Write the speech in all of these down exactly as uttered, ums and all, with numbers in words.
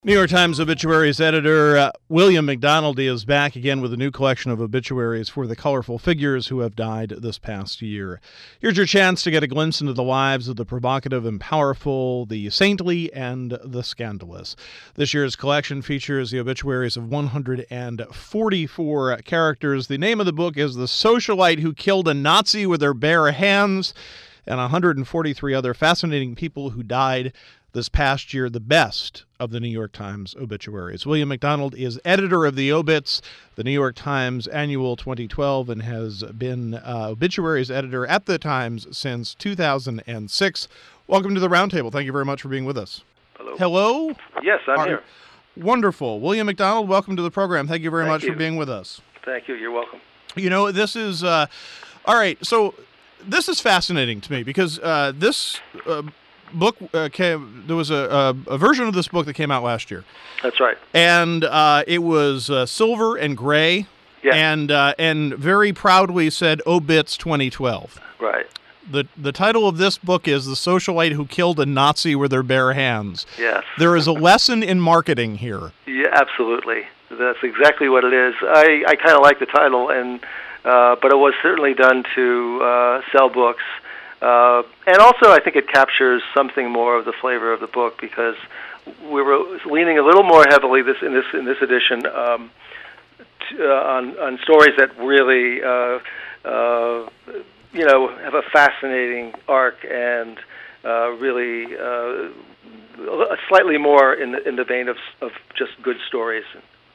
New York Times obituaries editor uh, William McDonald is back again with a new collection of obituaries for the colorful figures who have died this past year. Here's your chance to get a glimpse into the lives of the provocative and powerful, the saintly and the scandalous. This year's collection features the obituaries of one hundred forty-four characters. The name of the book is The Socialite Who Killed a Nazi with Her Bare Hands, and one hundred forty-three other fascinating people who died this past year, the best of the New York Times obituaries. William McDonald is editor of the Obits, the New York Times Annual twenty twelve, and has been uh, obituaries editor at the Times since two thousand six. Welcome to the Roundtable. Thank you very much for being with us. Hello. Hello? Yes, I'm Are, here. Wonderful. William McDonald, welcome to the program. Thank you very Thank much you. for being with us. Thank you. You're welcome. You know, this is, uh, all right, so this is fascinating to me because uh, this uh, book uh, came, there was a, a, a version of this book that came out last year. That's right. And uh, it was uh, silver and gray, Yeah. and uh, and very proudly said Obits twenty twelve. Right. The the title of this book is The Socialite Who Killed a Nazi with Her Bare Hands. Yes. There is a lesson in marketing here. Yeah, absolutely. That's exactly what it is. I, I kind of like the title, and uh, but it was certainly done to uh, sell books. Uh, and also, I think it captures something more of the flavor of the book because we were leaning a little more heavily this in this in this edition um, to, uh, on on stories that really uh, uh, you know have a fascinating arc and uh, really uh, slightly more in the in the vein of of just good stories.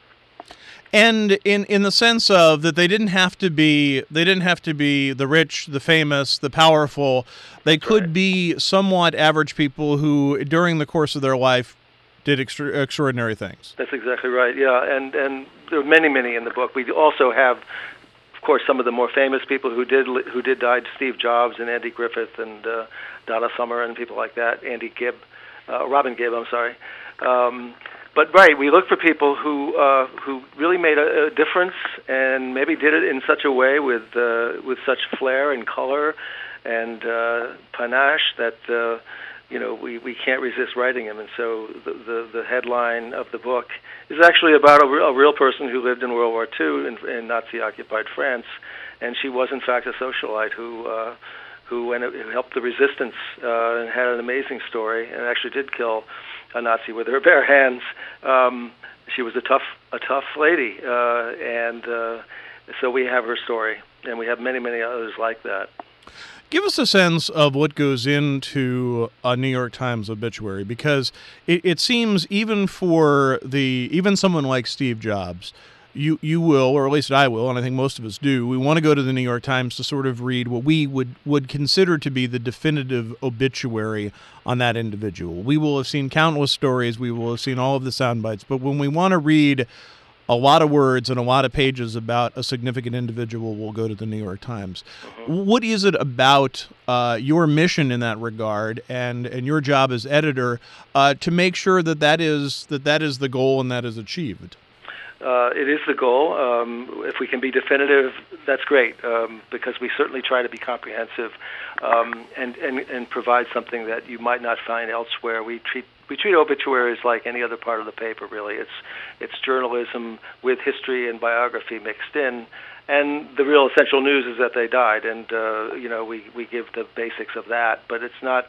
And in, in the sense of that they didn't have to be they didn't have to be the rich, the famous, the powerful. They could Right. be somewhat average people who, during the course of their life, did extra, extraordinary things. That's exactly right. Yeah, and and there are many, many in the book. We also have, of course, some of the more famous people who did who did die: Steve Jobs and Andy Griffith and uh, Donna Summer and people like that. Andy Gibb, uh, Robin Gibb. I'm sorry. Um, But right, we look for people who uh, who really made a, a difference and maybe did it in such a way with uh, with such flair and color and uh, panache that uh, you know we, we can't resist writing them. And so the, the the headline of the book is actually about a, a real person who lived in World War Two in, in Nazi-occupied France, and she was in fact a socialite who. Uh, who, went, who helped the resistance uh, and had an amazing story and actually did kill a Nazi with her bare hands. Um, she was a tough, a tough lady, uh, and uh, so we have her story, and we have many, many others like that. Give us a sense of what goes into a New York Times obituary, because it, it seems even for the even someone like Steve Jobs, you you will, or at least I will, and I think most of us do, we want to go to the New York Times to sort of read what we would, would consider to be the definitive obituary on that individual. We will have seen countless stories, we will have seen all of the sound bites, but when we want to read a lot of words and a lot of pages about a significant individual, we'll go to the New York Times. Mm-hmm. What is it about uh, your mission in that regard and, and your job as editor uh, to make sure that that is, that that is the goal and that is achieved? Uh, it is the goal. Um, if we can be definitive, that's great, um, because we certainly try to be comprehensive um, and, and, and provide something that you might not find elsewhere. We treat we treat obituaries like any other part of the paper, really. It's it's journalism with history and biography mixed in, and the real essential news is that they died, and uh, you know we, we give the basics of that, but it's not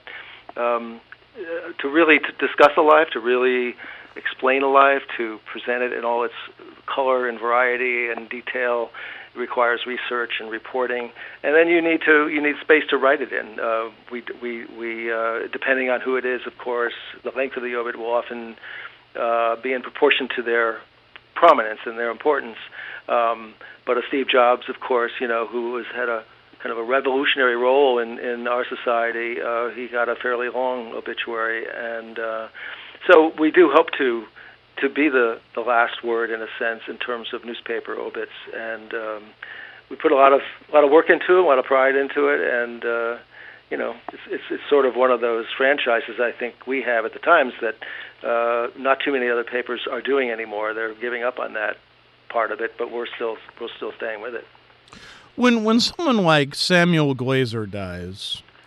um, uh, to really to discuss a life, to really explain a life, to present it in all its color and variety and detail. It requires research and reporting, and then you need to you need space to write it in. Uh, we we we uh, depending on who it is, of course, the length of the obit will often uh, be in proportion to their prominence and their importance. Um, but a Steve Jobs, of course, you know, who has had a kind of a revolutionary role in in our society, uh, he got a fairly long obituary, and uh, so we do hope to to be the, the last word in a sense in terms of newspaper obits, and um, we put a lot of a lot of work into it, a lot of pride into it, and uh, you know it's, it's it's sort of one of those franchises I think we have at the Times that uh, not too many other papers are doing anymore. They're giving up on that part of it, but we're still we're still staying with it. When when someone like Samuel Glazer dies,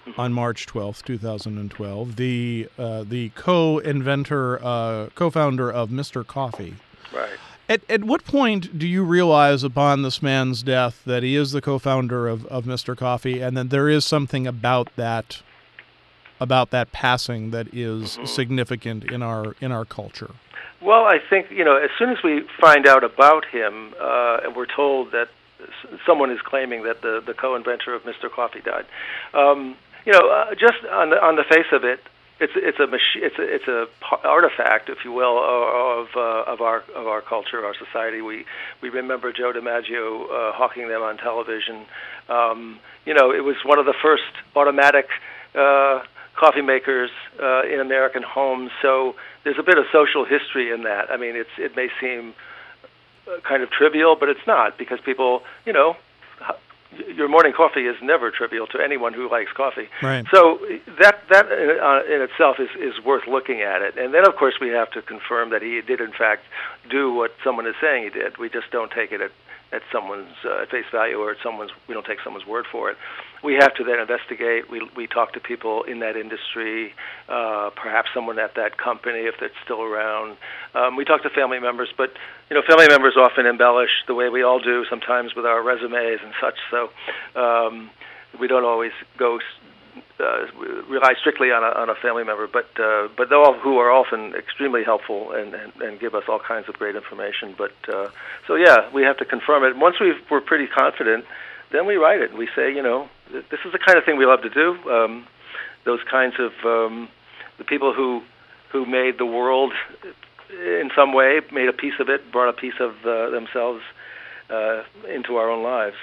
on March twelfth, two thousand twelve. The uh, the co-inventor, uh, co-founder of Mister Coffee. Right. At at what point do you realize upon this man's death that he is the co-founder of, of Mister Coffee, and that there is something about that about that passing that is mm-hmm. significant in our in our culture? Well, I think, you know, as soon as we find out about him, uh, and we're told that someone is claiming that the, the co-inventor of Mister Coffee died, um, you know, uh, just on the on the face of it, it's it's a machi- it's a it's a artifact, if you will, of uh, of our of our culture, our society. We we remember Joe DiMaggio uh, hawking them on television. Um, you know, it was one of the first automatic uh, coffee makers uh, in American homes. So there's a bit of social history in that. I mean, it's it may seem kind of trivial, but it's not, because people, you know, your morning coffee is never trivial to anyone who likes coffee. Right. So that that uh, in itself is, is worth looking at it. And then, of course, we have to confirm that he did, in fact, do what someone is saying he did. We just don't take it at, at someone's uh, at face value, or at someone's. We don't take someone's word for it. We have to then investigate. We we talk to people in that industry, uh, perhaps someone at that company if it's still around. Um, we talk to family members, but you know, family members often embellish the way we all do sometimes with our resumes and such. So um, we don't always go uh, rely strictly on a on a family member, but uh, but they all who are often extremely helpful and, and, and give us all kinds of great information. But uh, so yeah, we have to confirm it. Once we've, we're pretty confident, then we write it and we say, you know, this is the kind of thing we love to do. Um, those kinds of um, the people who who made the world in some way, made a piece of it, brought a piece of uh, themselves uh, into our own lives.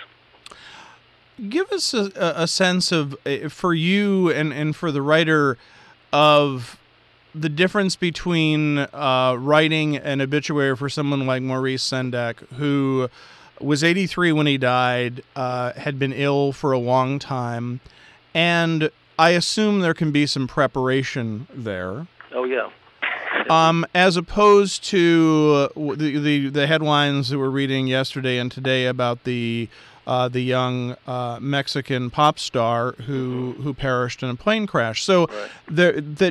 Give us a, a sense of, for you and, and for the writer, of the difference between uh, writing an obituary for someone like Maurice Sendak, who was eighty-three when he died, uh, had been ill for a long time, and I assume there can be some preparation there. Oh, yeah. Um, as opposed to the, the the headlines that we're reading yesterday and today about the uh, the young uh, Mexican pop star who mm-hmm. who perished in a plane crash. So, right. there that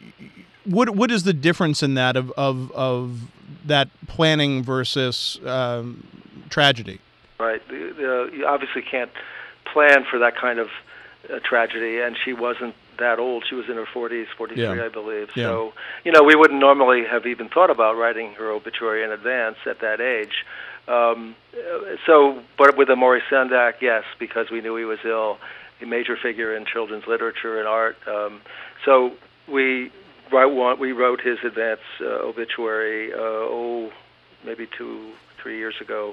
what what is the difference in that of of, of that planning versus um, tragedy? Right. The, the, you obviously can't plan for that kind of uh, tragedy, and she wasn't that old. She was in her forties, forty-three, yeah. I believe. Yeah. So, you know, we wouldn't normally have even thought about writing her obituary in advance at that age. Um, so, but with a Maurice Sendak, yes, because we knew he was ill, a major figure in children's literature and art. Um, so we wrote, we wrote his advance uh, obituary, uh, oh, maybe two, three years ago.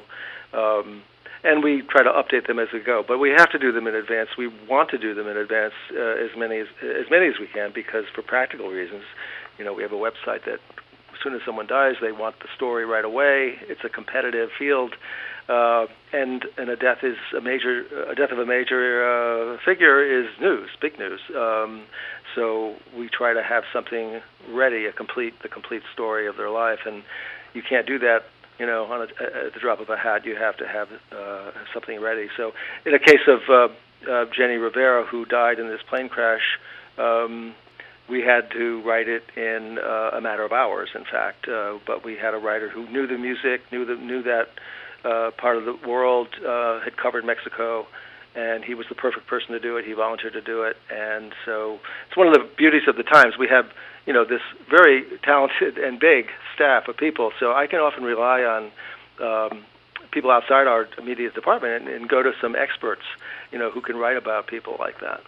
Um, And we try to update them as we go, but we have to do them in advance. We want to do them in advance, uh, as many as as many as we can, because for practical reasons, you know, we have a website that as soon as someone dies, they want the story right away. It's a competitive field, uh, and and a death is a major a death of a major uh, figure is news, big news. Um, so we try to have something ready, a complete the complete story of their life, and you can't do that. You know, on a, at the drop of a hat, you have to have uh, something ready. So, in a case of uh, uh, Jenny Rivera, who died in this plane crash, um, we had to write it in uh, a matter of hours. In fact, uh, but we had a writer who knew the music, knew the knew that uh, part of the world, uh, had covered Mexico, and he was the perfect person to do it. He volunteered to do it, and so it's one of the beauties of the times. We have, you know, this very talented and big staff of people, so I can often rely on um, people outside our immediate department and, and go to some experts, you know, who can write about people like that.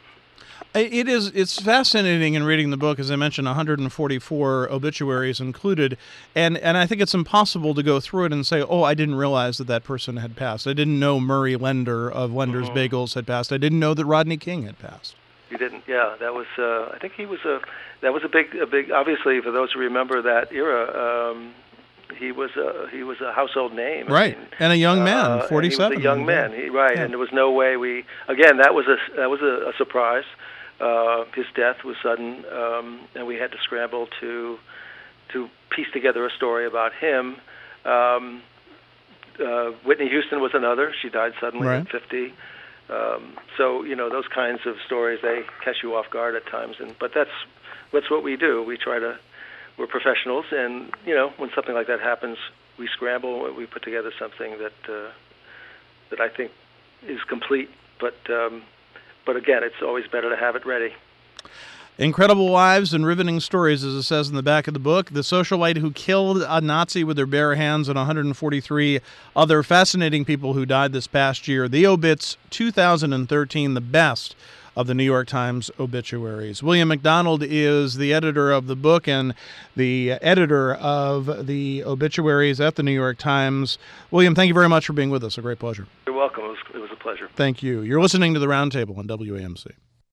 It is. It's fascinating in reading the book. As I mentioned, one hundred forty-four obituaries included, and and I think it's impossible to go through it and say, oh, I didn't realize that that person had passed. I didn't know Murray Lender of Lender's mm-hmm. Bagels had passed. I didn't know that Rodney King had passed. You didn't? Yeah, that was. Uh, I think he was a. That was a big, a big. Obviously, for those who remember that era, um, he was a he was a household name. Right, I mean, and a young man, uh, forty-seven. He was a young man, he, right? Yeah. And there was no way we. Again, that was a that was a, a surprise. Uh, his death was sudden, um, and we had to scramble to to piece together a story about him. Um, uh, Whitney Houston was another. She died suddenly right. at fifty. Um, so, you know, those kinds of stories, they catch you off guard at times. And but that's that's what we do. We try to, we're professionals, and, you know, when something like that happens, we scramble, we put together something that uh, that I think is complete. But um, but again, it's always better to have it ready. Incredible lives and riveting stories, as it says in the back of the book. The socialite who killed a Nazi with their bare hands and one hundred forty-three other fascinating people who died this past year. The Obits two thousand thirteen, the best of the New York Times obituaries. William McDonald is the editor of the book and the editor of the obituaries at the New York Times. William, thank you very much for being with us. A great pleasure. You're welcome. It was, it was a pleasure. Thank you. You're listening to The Roundtable on W A M C.